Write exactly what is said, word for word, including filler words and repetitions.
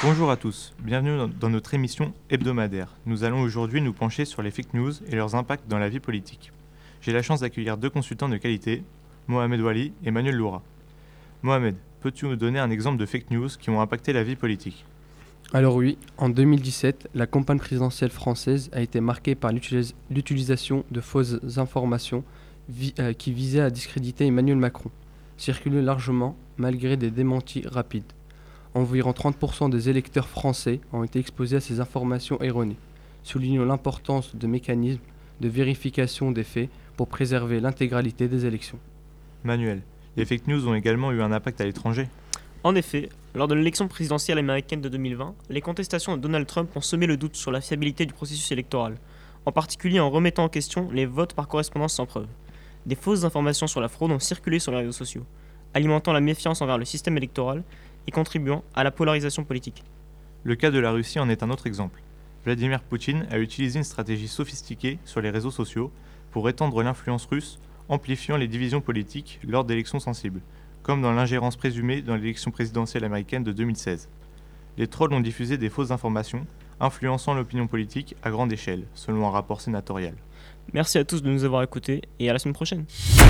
Bonjour à tous, bienvenue dans- dans notre émission hebdomadaire. Nous allons aujourd'hui nous pencher sur les fake news et leurs impacts dans la vie politique. J'ai la chance d'accueillir deux consultants de qualité, Mohamed Wali et Manuel Loura. Mohamed, peux-tu nous donner un exemple de fake news qui ont impacté la vie politique ? Alors oui, en deux mille dix-sept, la campagne présidentielle française a été marquée par l'utilis- l'utilisation de fausses informations vi- euh, qui visaient à discréditer Emmanuel Macron, circulées largement malgré des démentis rapides. Environ trente pour cent des électeurs français ont été exposés à ces informations erronées, soulignant l'importance de mécanismes de vérification des faits pour préserver l'intégralité des élections. Manuel, les fake news ont également eu un impact à l'étranger. En effet, lors de l'élection présidentielle américaine de deux mille vingt, les contestations de Donald Trump ont semé le doute sur la fiabilité du processus électoral, en particulier en remettant en question les votes par correspondance sans preuve. Des fausses informations sur la fraude ont circulé sur les réseaux sociaux, alimentant la méfiance envers le système électoral et contribuant à la polarisation politique. Le cas de la Russie en est un autre exemple. Vladimir Poutine a utilisé une stratégie sophistiquée sur les réseaux sociaux pour étendre l'influence russe, amplifiant les divisions politiques lors d'élections sensibles, comme dans l'ingérence présumée dans l'élection présidentielle américaine de deux mille seize. Les trolls ont diffusé des fausses informations, influençant l'opinion politique à grande échelle, selon un rapport sénatorial. Merci à tous de nous avoir écoutés et à la semaine prochaine.